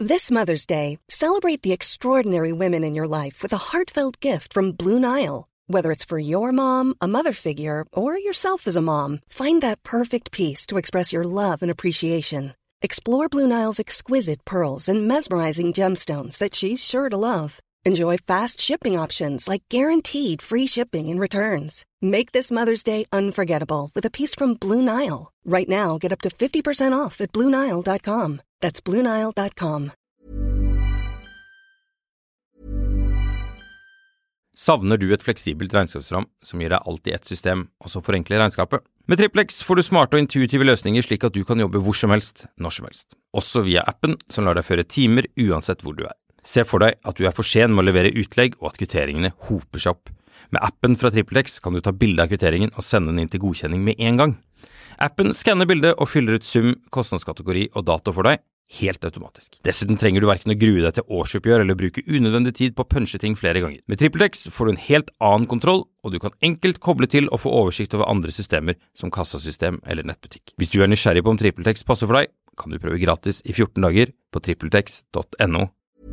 This Mother's Day, celebrate the extraordinary women in your life with a heartfelt gift from Blue Nile. Whether it's for your mom, a mother figure, or yourself as a mom, find that perfect piece to express your love and appreciation. Explore Blue Nile's exquisite pearls and mesmerizing gemstones that she's sure to love. Enjoy fast shipping options like guaranteed free shipping and returns. Make this Mother's Day unforgettable with a piece from Blue Nile. Right now, get up to 50% off at BlueNile.com. That's BlueNile.com. Savner du et fleksibelt regnskapsprogram som gir deg alt i ett system, og som forenkler regnskapet? Med TrippelX får du smarte og intuitive løsninger slik at du kan jobbe hvor som helst, når som helst. Også via appen som lar deg føre timer uansett hvor du er. Se for deg at du er for sen med å levere utlegg og at kvitteringene hoper seg opp. Med appen fra TrippelX kan du ta bilde av kvitteringen og sende den inn til godkjenning med en gang. Appen skanner bildet og fyller ut sum, kostnadskategori og dato for deg, helt automatisk. Dessuten trenger du hverken å grue deg til årsoppgjør eller bruke unødvendig tid på å punche ting flere ganger. Med TrippelX får du en helt annen kontroll, og du kan enkelt koble til og få oversikt over andre systemer som kassasystem eller nettbutikk. Hvis du er nysgjerrig på om TrippelX passer for deg, kan du prøve gratis i 14 dager på trippeltex.no.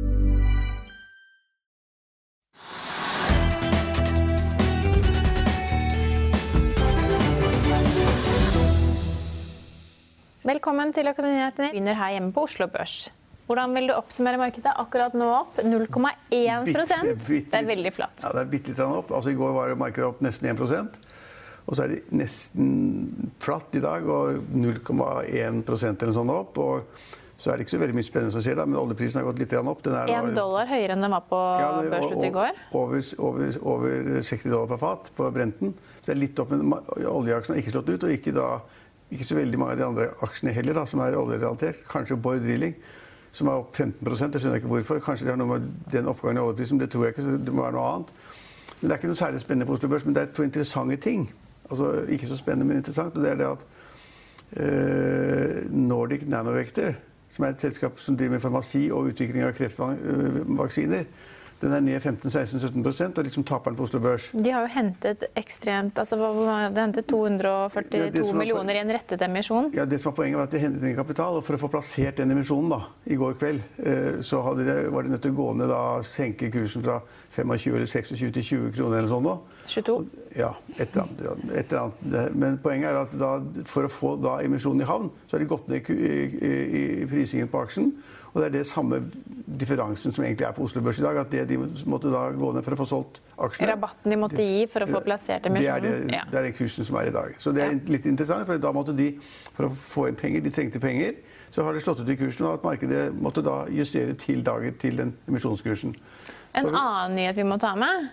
Velkommen til Økonominyhetene. Vi begynner her hjemme på Oslo Børs. Hvordan vil du oppsummere markedet? Akkurat nå opp 0,1%. Det er veldig flatt. Ja, det er bitte litt opp. Altså, i går var markedet opp nesten 1%. Og så er det nesten flatt i dag, og 0,1% eller sånn opp. Og så er det ikke så veldig mye spennende som skjer da, men oljeprisen har gått litt opp. Den er $1 høyere enn den var på børsut i går. Over $60 per fat på Brenten. Så det er litt opp, men oljeaksjen har ikke slått ut, og ikke så veldig mange av de andre aksjene heller da, som er oljerelatert. Kanskje Borr Drilling, som er opp 15%. Det skjønner jeg ikke hvorfor. Kanskje det har noe med den oppgangen i oljeprisen. Det tror jeg ikke, så det må være noe annet. Men det er ikke noe særlig spennende på Oslo Børs, men det er to interessante ting. Altså, ikke så spennende, men interessant. Og det er det at Nordic Nanovector, som er et selskap som driver med farmasi og utvikling av kreftvaksiner, den er ned 15-16-17%, og liksom taperen på Oslo Børs. De har jo hentet ekstremt, altså de hentet 242 millioner i en rettet emisjon. Ja, det som var poenget var at de hentet inn kapital, og for å få plassert den emisjonen da, i går kveld, så var de nødt til å gå ned da, senke kursen fra 25 eller 26 til 20 kroner eller sånn da. 22? Ja, et eller annet. Men poenget er at da, for å få da emisjonen i havn, så har de gått ned i prisingen på aksjen, og det er det samme differansen som egentlig er på Oslo Børs i dag, at de måtte da gå ned for å få solgt aksjene. Rabatten de måtte gi for å få plassert emisjonen. Det er den kursen som er i dag. Så det er litt interessant, for da måtte de, for å få inn penger, de trengte penger, så har de slått ut i kursen, og at markedet måtte da justere til dagen til den emisjonskursen. En annen nyhet vi må ta med?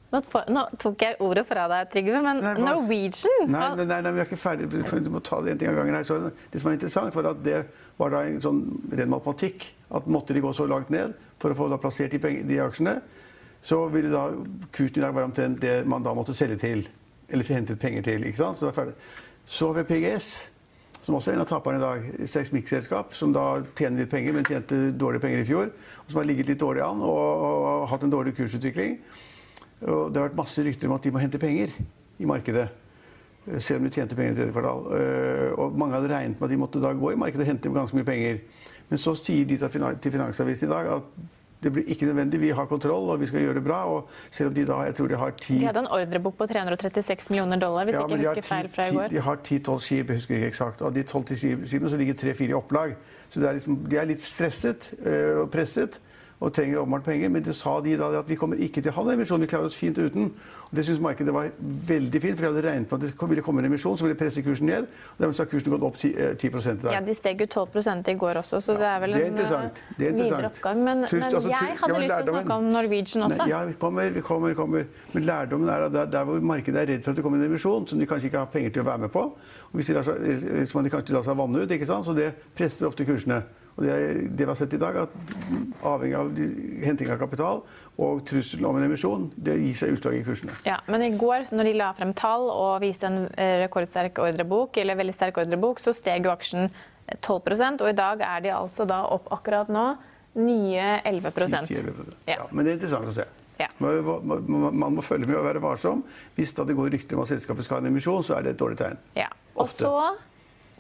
Nå tok jeg ordet fra deg, Trygve, men Norwegian? Nei, vi er ikke ferdig. Du må ta det en ting av gangen her. Så det som var interessant var at det var da en sånn ren matematikk, at måtte de gå så langt ned for å få da plassert de aksjene, så ville da kursen i dag være omtrent det man da måtte selge til, eller hentet penger til, ikke sant? Så det var ferdig. Så ved PGS, som også er en av taperne i dag, et seismikkselskap, som da tjener litt penger, men tjente dårlige penger i fjor, og som har ligget litt dårlig an og hatt en dårlig kursutvikling. Og det har vært masse rykter om at de må hente penger i markedet, selv om de tjente penger i tredje kvartal. Og mange hadde regnet med at de måtte da gå i markedet og hente ganske mye penger. Men så sier de til Finansavisen i dag at det blir ikke nødvendig, vi har kontroll og vi skal gjøre det bra. Og selv om de da, jeg tror de har 10... De hadde en ordrebok på $336 millioner, hvis ikke jeg husker feil fra i går. De har 10-12 skip, jeg husker ikke eksakt. Av de 12 skipene så ligger 3-4 i opplag. Så de er litt stresset og presset og trenger åpenbart penger, men det sa de da at vi kommer ikke til å ha en emisjon, vi klarer oss fint uten. Og det synes markedet var veldig fint, for jeg hadde regnet på at det ville komme en emisjon, så ville presse kursen ned, og dermed så har kursen gått opp 10% i dag. Ja, de steg jo 12% i går også, så det er vel en videre oppgang. Men jeg hadde lyst til å snakke om Norwegian også. Ja, vi kommer. Men lærdommen er at der hvor markedet er redd for at det kommer en emisjon, som de kanskje ikke har penger til å være med på, og hvis de kanskje lar seg vanne ut, ikke sant? Så det presser ofte kursene. Og det vi har sett i dag, at avhengig av henting av kapital og trusselen om en emisjon, det gir seg utslag i kursene. Ja, men i går, når de la frem tall og viste en rekordsterk ordrebok, eller veldig sterk ordrebok, så steg jo aksjen 12%, og i dag er de altså da opp akkurat nå nye 11%. 10-11%. Ja, men det er interessant å se. Ja. Man må følge med og være varsom. Hvis det går rykter om at selskapet skal ha en emisjon, så er det et dårlig tegn. Ja, og så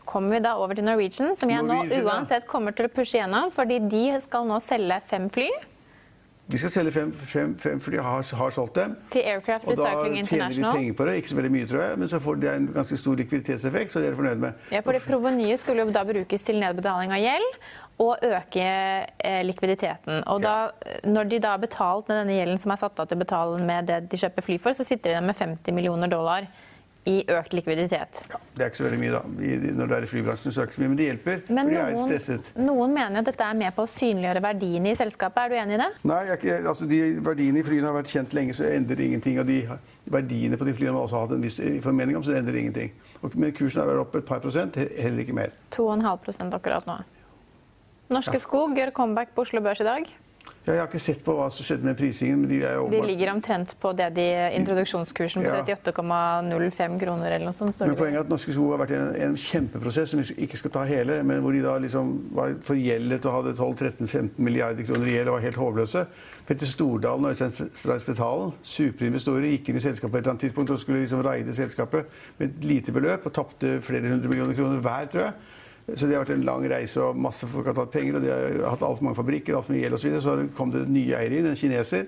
kommer vi da over til Norwegian, som jeg nå uansett kommer til å pushe gjennom, fordi de skal nå selge 5 fly. Vi skal selge 5 fly, har solgt dem. Til Aircraft Recycling International. Og da tjener de penger på det, ikke så veldig mye tror jeg, men så får de en ganske stor likviditetseffekt, så det er fornøyd med. Ja, for det provenyet skulle jo da brukes til nedbetaling av gjeld og øke likviditeten. Og da, når de da har betalt med denne gjelden som er satt av til å betale med det de kjøper fly for, så sitter de med $50 millioner i økt likviditet. Ja, det er ikke så veldig mye da. Når det er i flybransjen så er det ikke så mye, men det hjelper. Men for de er stresset. Noen mener at dette er med på å synliggjøre verdiene i selskapet. Er du enig i det? Nei, altså de verdiene i flyene har vært kjent lenge, så endrer det ingenting. Og de verdiene på de flyene har også hatt en viss formening om, så det endrer ingenting. Men kursen har vært opp et par prosent, heller ikke mer. 2,5% akkurat nå. Norske Skog gjør comeback på Oslo Børs i dag. Ja, jeg har ikke sett på hva som skjedde med prisingen. Men de ligger omtrent på det introduksjonskursen på 38,05 kroner eller noe sånt. Men poenget er at Norske Skog har vært en kjempeprosess som vi ikke skal ta hele, men hvor de da liksom var forgjeldet og hadde 12-13-15 milliarder kroner i gjeld og var helt håpløse. Petter Stordalen og Øystein Stray-Spetalen, superinvestorer, gikk inn i selskapet på et eller annet tidspunkt og skulle liksom raide selskapet med et lite beløp og tapte flere 100 millioner kroner hver, tror jeg. Så det har vært en lang reise, og masse folk har tatt penger, og de har hatt alt for mange fabrikker, alt for mye gjeld og så videre. Så kom det nye eiere inn, en kineser,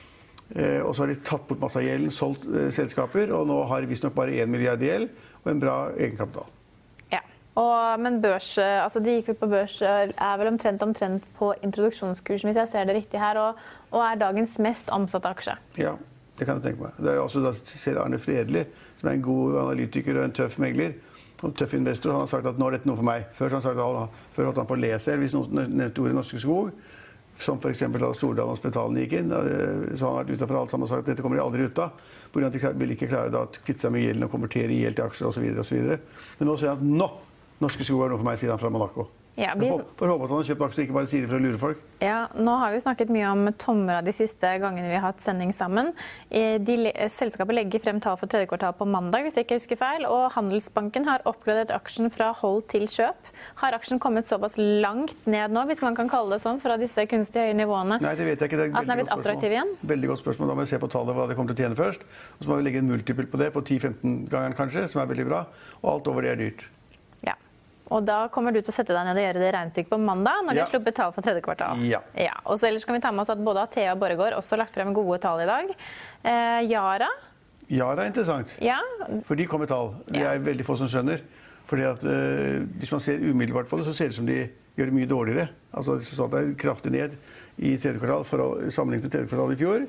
og så har de tatt bort masse av gjelden, solgt selskaper, og nå har de visst nok bare 1 milliard gjeld og en bra egenkapital. Ja, men børs, altså de gikk på børs, er vel omtrent på introduksjonskursen, hvis jeg ser det riktig her, og er dagens mest omsatte aksje. Ja, det kan jeg tenke meg. Det er også, da ser Arne Fredli, som er en god analytiker og en tøff megler, og tøff investor, han har sagt at nå er dette noe for meg. Før holdt han på å le selv, hvis noen nevnte ordet Norske Skog, som for eksempel da Stordalen og Spetalen gikk inn, så han har vært utenfor alt sammen og sagt at dette kommer de aldri ut av, på grunn av at de vil ikke klare å kvitte seg med gjelden og konvertere gjeld til aksjer og så videre. Men nå sier han at nå, Norske Skog er noe for meg, sier han fra Monaco. Ja, for håpe at han har kjøpt aksjer, ikke bare sier det for å lure folk. Ja, nå har vi snakket mye om Tomra de siste gangene vi har hatt sending sammen. Selskapet legger frem tall for tredje kvartal på mandag, hvis jeg ikke husker feil, og Handelsbanken har oppgradert aksjen fra hold til kjøp. Har aksjen kommet såpass langt ned nå, hvis man kan kalle det sånn, fra disse kunstig høye nivåene? Nei, det vet jeg ikke. Det er at den er blitt attraktiv igjen? Veldig godt spørsmål. Da må vi se på tallet hva det kommer til å tjene først. Og så må vi legge en multiple på det, på 10-15 ganger kanskje, som er veldig bra. Og alt over det er dyrt. Og da kommer du til å sette deg ned og gjøre det regnestykket på mandag, når de har sluppet tall for tredje kvartal. Ja. Og så ellers kan vi ta med oss at både Atea og Borregaard også har lagt frem gode tall i dag. Yara er interessant, for de kom med tall. Det er veldig få som skjønner. Fordi at hvis man ser umiddelbart på det, så ser det som de gjør det mye dårligere. Altså det er kraftig ned i tredje kvartal, sammenlignet med tredje kvartal i fjor.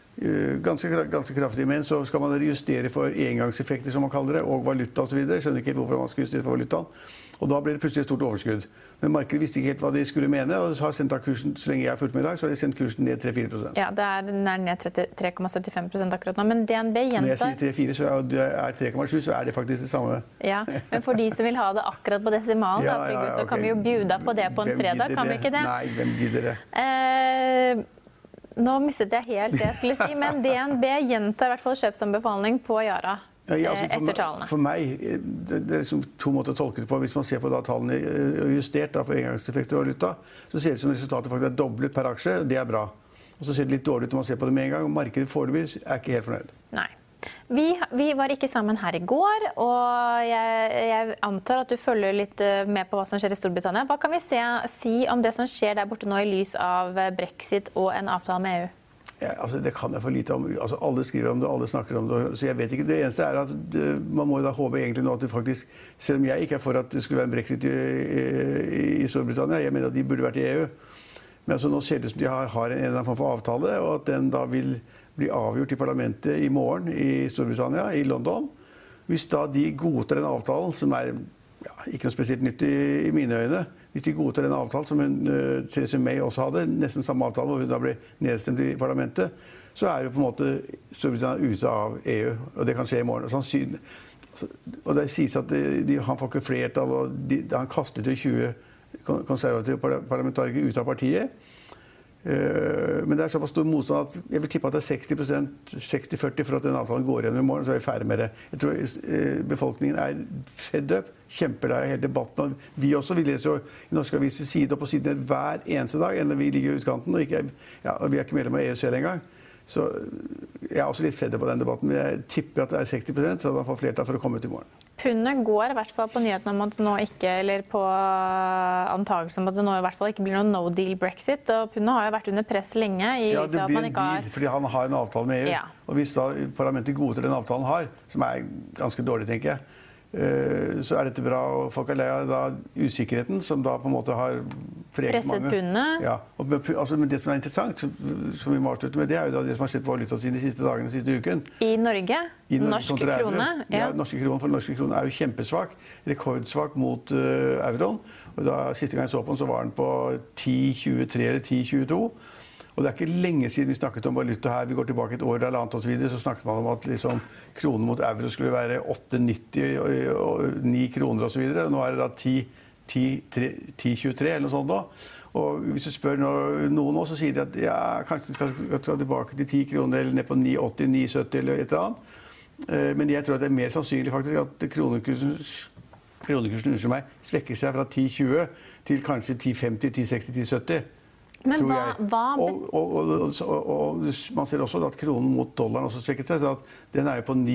Ganske kraftig, men så skal man justere for engangseffekter, som man kaller det, og valuta og så videre. Jeg skjønner ikke helt hvorfor man skal justere for valutaen. Og da ble det plutselig et stort overskudd. Men markedet visste ikke helt hva de skulle mene, og har sendt kursen, så lenge jeg har fulgt med i dag, så har de sendt kursen ned 3-4%. Ja, den er ned 3,75% akkurat nå, men DNB gjentar... Når jeg sier 3,4, så er 3,7, så er det faktisk det samme. Ja, men for de som vil ha det akkurat på desimalen, så kan vi jo bjuda på det på en fredag, kan vi ikke det? Nei, hvem gidder det? Nå mistet jeg helt det jeg skulle si, men DNB gjentar i hvert fall kjøpsanbefaling på Yara. Etter tallene. For meg, det er liksom to måter å tolke det på. Hvis man ser på tallene justert for engangseffekter og valuta, så ser det som resultatet faktisk er doblet per aksje. Det er bra. Og så ser det litt dårlig ut når man ser på det med en gang, og markedet foreløpig er ikke helt fornøyd. Nei. Vi var ikke sammen her i går, og jeg antar at du følger litt med på hva som skjer i Storbritannia. Hva kan vi si om det som skjer der borte nå i lys av Brexit og en avtale med EU? Ja, altså det kan jeg for lite om. Altså alle skriver om det, alle snakker om det, så jeg vet ikke. Det eneste er at man må jo da håpe egentlig nå at det faktisk, selv om jeg ikke er for at det skulle være en Brexit i Storbritannia, jeg mener at de burde vært i EU. Men altså nå ser det ut som de har en eller annen form for avtale, og at den da vil bli avgjort i parlamentet i morgen i Storbritannia, i London. Hvis da de godtar den avtalen, som er ikke noe spesielt nytt i mine øyne, hvis de godtar den avtalen som Theresa May også hadde, nesten samme avtale, hvor hun da ble nedstemt i parlamentet, så er jo på en måte Storbritannia ute av EU, og det kan skje i morgen. Og det sies at han får ikke flertall, og han kastet jo 20 konservative parlamentarikere ut av partiet. Men det er såpass stor motstand at jeg vil tippe at det er 60% for at den avtalen går gjennom i morgen, så er vi ferdig med det. Jeg tror befolkningen er fed up, kjempelei hele debatten. Vi også, vi leser jo i norske aviser side opp og side ned hver eneste dag, enn vi ligger i utkanten, og vi er ikke medlem av EU selv engang. Så jeg er også litt fed up på den debatten, men jeg tipper at det er 60%, så han får flertall for å komme ut i morgen. Pundet går I hvert fall på nyheten om at det nå ikke, eller på antagelsen om at det nå I hvert fall ikke blir noen no-deal Brexit, og pundet har jo vært under press lenge I ja, det blir en deal, fordi han har en avtale med EU, ja. Og hvis da parlamentet godtar den avtalen har, som ganske dårlig, tenker jeg, så dette bra, og folk lei av da usikkerheten, som da på en måte har preget mange. Presset pundet. Ja, og altså, men det som interessant, som vi må avslutte med, det jo da det som har skjedd på valutasiden de siste dagene, de siste uken. I Norge? Norsk krone? Ja, norske krone, for norske krone jo kjempesvak, rekordsvak mot euroen. Og da siste gang jeg så på den, så var den på 10,23 eller 10,22. Og det ikke lenge siden vi snakket om valuta her, vi går tilbake et år eller annet og så videre, så snakket man om at liksom, kronen mot euro skulle være 8,90 og 9 kroner og så videre. Nå det da 10,23 eller noe sånt da. Og hvis du spør noen nå, så sier de at ja, kanskje de skal ta tilbake til 10 kroner eller ned på 9,80, 9,70 eller et eller annet. Men jeg tror at det mer sannsynlig faktisk at kronekursen unnskyld meg, svekker seg fra 10,20 til kanskje 10,50, 10,60, 10,70. Men og man ser også at kronen mot dollaren også svekket seg, så at den jo på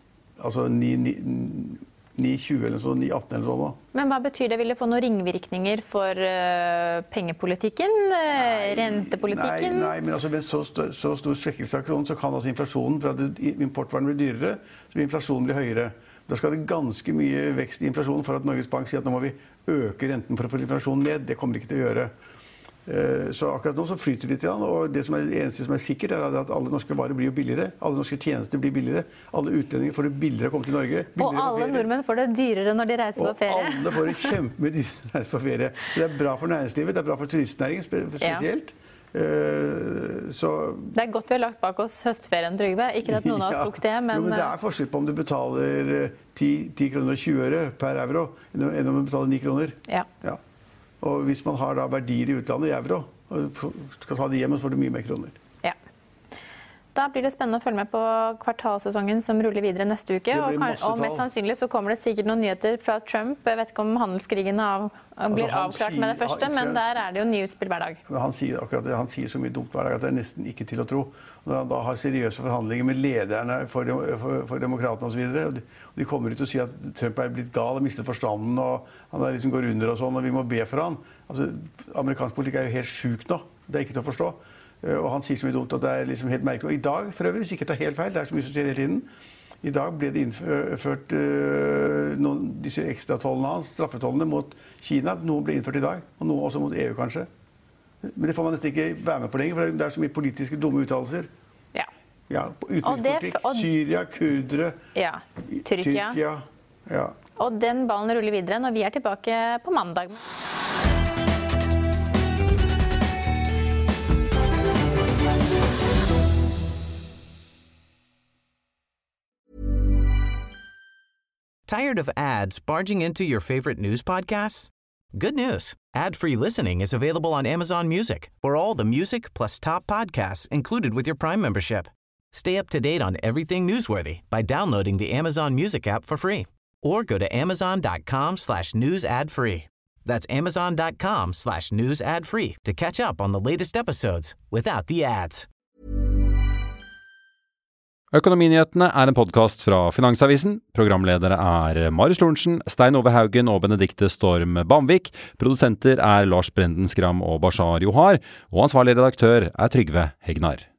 9,20 eller sånn, 9,18 eller sånn. Men hva betyr det? Vil det få noen ringvirkninger for pengepolitikken, rentepolitikken? Nei, men altså, med så stor svekkelse av kronen, så kan altså inflasjonen, for at importvaren blir dyrere, så vil inflasjonen bli høyere. Da skal det ganske mye vekst I inflasjonen for at Norges Bank sier at nå må vi øke renten for å få inflasjonen ned. Det kommer de ikke til å gjøre. Så akkurat nå så flyter det litt, og det eneste som sikkert at alle norske varer blir jo billigere, alle norske tjenester blir billigere, alle utlendinger får det billigere å komme til Norge. Og alle nordmenn får det dyrere når de reiser på ferie. Og alle får det kjempemye dyrere når de reiser på ferie. Så det bra for næringslivet, det bra for turistnæringen spesielt. Så det godt vi har lagt bak oss høstferien, Trygve. Ikke at noen av oss tok det, men... Jo, men det forskjell på om du betaler 10 kroner og 20 øre per euro, enn om du betaler 9 kroner. Ja. Og hvis man har da verdier I utlandet I euro, og skal ta det hjemme, så får du mye mer kroner. Ja. Da blir det spennende å følge med på kvartalsesongen som ruller videre neste uke. Og mest sannsynlig så kommer det sikkert noen nyheter fra Trump. Jeg vet ikke om handelskrigen blir avklart med det første, men der det jo nye utspill hver dag. Han sier så mye dumt hver dag at det nesten ikke til å tro. Når han da har seriøse forhandlinger med lederne for demokratene og så videre, og de kommer ut og sier at Trump blitt gal og mistet forstanden, og han liksom går under og sånn, og vi må be for han. Altså, amerikansk politikk jo helt syk nå. Det ikke til å forstå. Og han sier så mye dumt at det liksom helt merkelig. Og I dag, for øvrig, hvis ikke tar helt feil, det så mye som skjer hele tiden. I dag ble det innført disse ekstra tollene hans, straffetollene mot Kina. Noen ble innført I dag, og noe også mot EU kanskje. Men det får man nesten ikke være med på lenger, for det så mye politiske dumme uttalelser. Ja, utenrikspolitikk, Syria, kurdere, Tyrkia. Ja. Og den ballen ruller videre når vi tilbake på mandag. Tired of ads barging into your favorite news podcasts? Good news. Ad-free listening is available on Amazon Music for all the music plus top podcasts included with your Prime membership. Stay up to date on everything newsworthy by downloading the Amazon Music app for free or go to amazon.com/news ad free. That's amazon.com/news ad free to catch up on the latest episodes without the ads. Økonominyhetene en podcast fra Finansavisen. Programledere Marius Lorentzen, Stein Ove Haugen og Benedikte Storm Bamvik. Produsenter Lars Brenden Skram og Bashar Johar. Og ansvarlig redaktør Trygve Hegnar.